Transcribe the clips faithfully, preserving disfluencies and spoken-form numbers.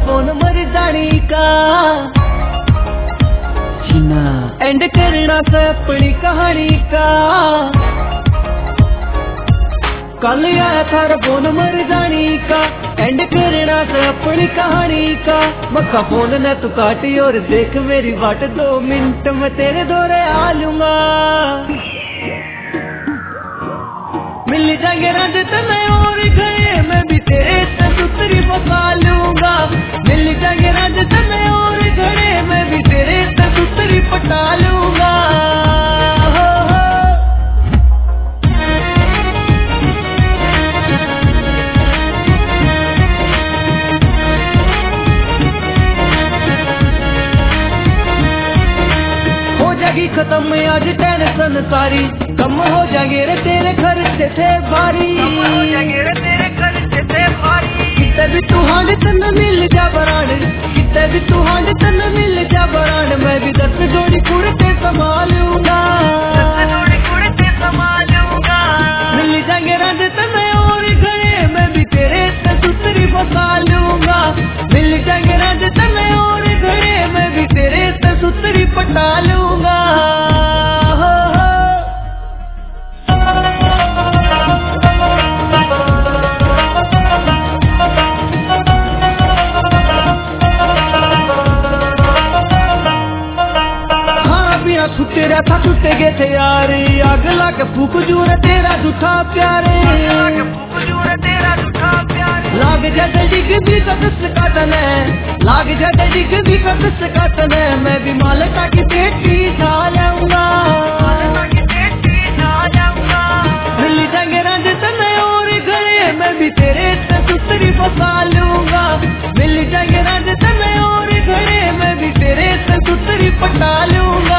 phone मर जानी का जीना एंड करना से अपनी कहानी का कल आया थारा फोन मर जानी का एंड करना से अपनी कहानी का मक्का फोन न तू काटी और देख मेरी बाट दो मिनट में तेरे दौरे आ लूंगा मिल जाएंगे रंज तने और गए मैं भी तेरे से सुतरी बसा लूंगा मिल जाएंगे रंज तने और गए मैं भी तेरे से सुतरी पटा लूंगा खत्म आज टेंशन सारी कम हो जाएंगे रे तेरे खर्चे थे भारी कितने भी तू हांड तन मिल जा बरान कितने भी तू हांड तन मिल जा बरान मैं भी दस जोड़ी कुर्ते संभालूंगा मिल जाएंगे रंज तने और गए मैं भी तेरे से सुतरी बसा लूंगा मिल जाएंगे रंज तने और गए मैं भी तेरे से सुतरी पटा लूंगा छुट्टे रहता छुट्टे गए थे यारे आग लाग फूक जूर तेरा झूठा प्यारे लाग जाते डिग भी कदस काटन है लाग जाते डिग भी कदस काटन है मैं भी मालता की पेटी खा जाऊंगा मिल जाएंगे रंज तने और गए मैं भी तेरे से सुतरी फसा लूंगा मिल जाएंगे रंज तने और गए मैं भी तेरे से सुतरी पटा लूंगा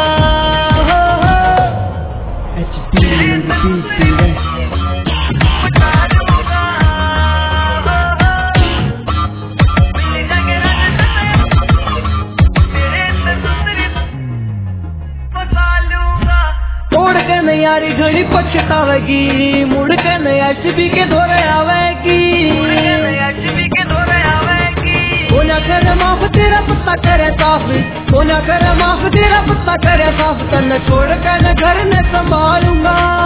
तोड़ के नयारी घड़ी पछतावेगी मुड़ के नया शिवी के धोरे आवेगी कोना करे माफ तेरा पत्ता करे साफ कोना करे माफ तेरा पत्ता करे साफ तन छोड़ के न घर न संभालूंगा